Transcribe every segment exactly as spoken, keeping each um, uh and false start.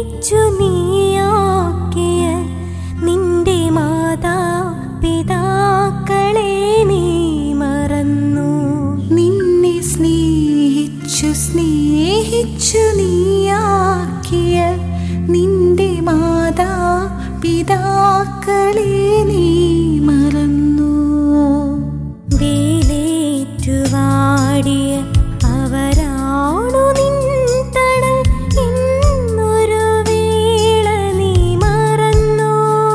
സ്നേഹിച്ചു നീയാക്കിയ നിന്റെ മാതാ പിതാക്കളെ നീ മറന്നു. നിന്നെ സ്നേഹിച്ചു സ്നേഹിച്ചു നീയാക്കിയ നിന്റെ മാതാ പിതാക്കളെ നീ മറന്നു. വേലേറ്റുവാടിയ അവരാണു നിൻ തണൽ എന്നൊരു വേള നീ മറന്നു.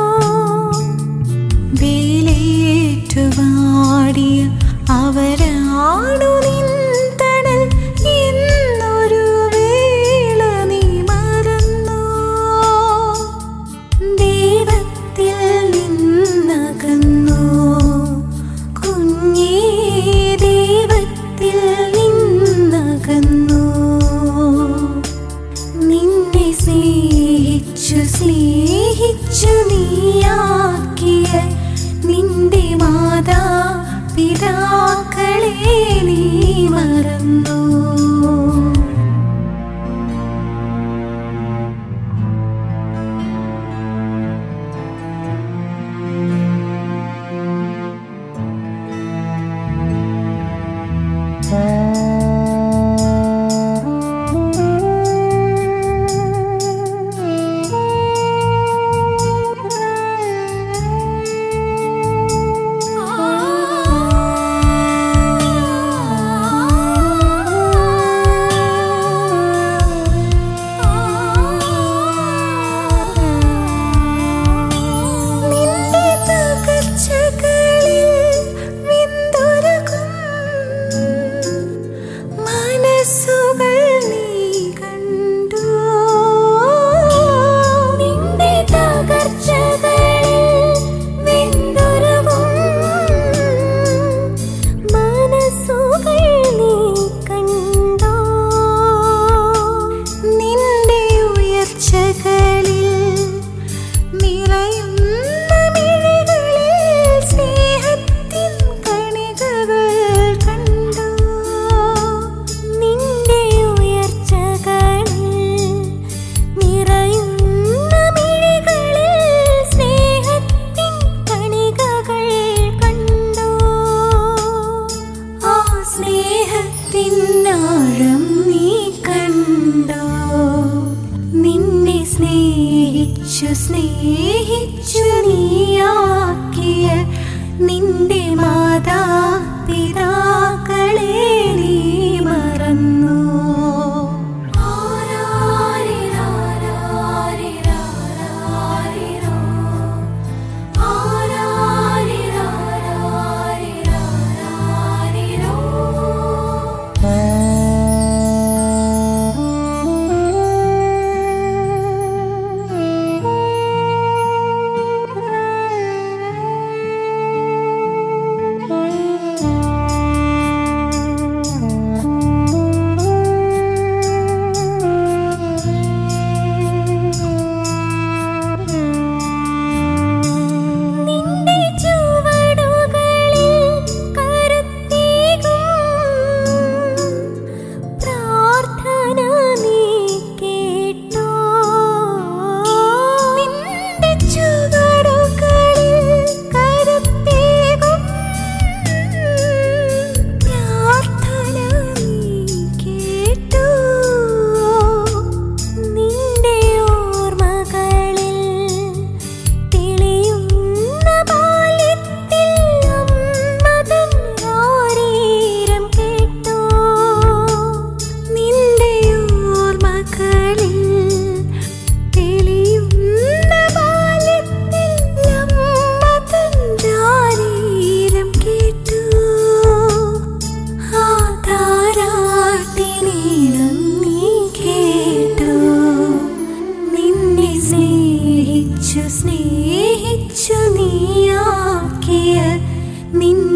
വേലേറ്റുവാടിയ അവരാണു നിൻ തണൽ എന്നൊരു വേള നീ മറന്നു. ദൈവത്തിൽ നിന്നകന്നു കുഞ്ഞേ, ദൈവത്തിൽ നിന്നകന്നു. നിന്നെ സ്നേഹിച്ചു സ്നേഹിച്ചു നീയാക്കിയ നിന്റെ മാതാ പിതാക്കളെ നീ മറന്നു. സ്നേഹത്തിനാഴം നീ കണ്ടോ? നിന്നെ സ്നേഹിച്ചു സ്നേഹിച്ചു നീയാക്കിയ നിന്റെ മാതാ പിതാക്കളെ നീ മറന്നു. സ്നേഹിച്ചു നീയാക്കിയ നിൻ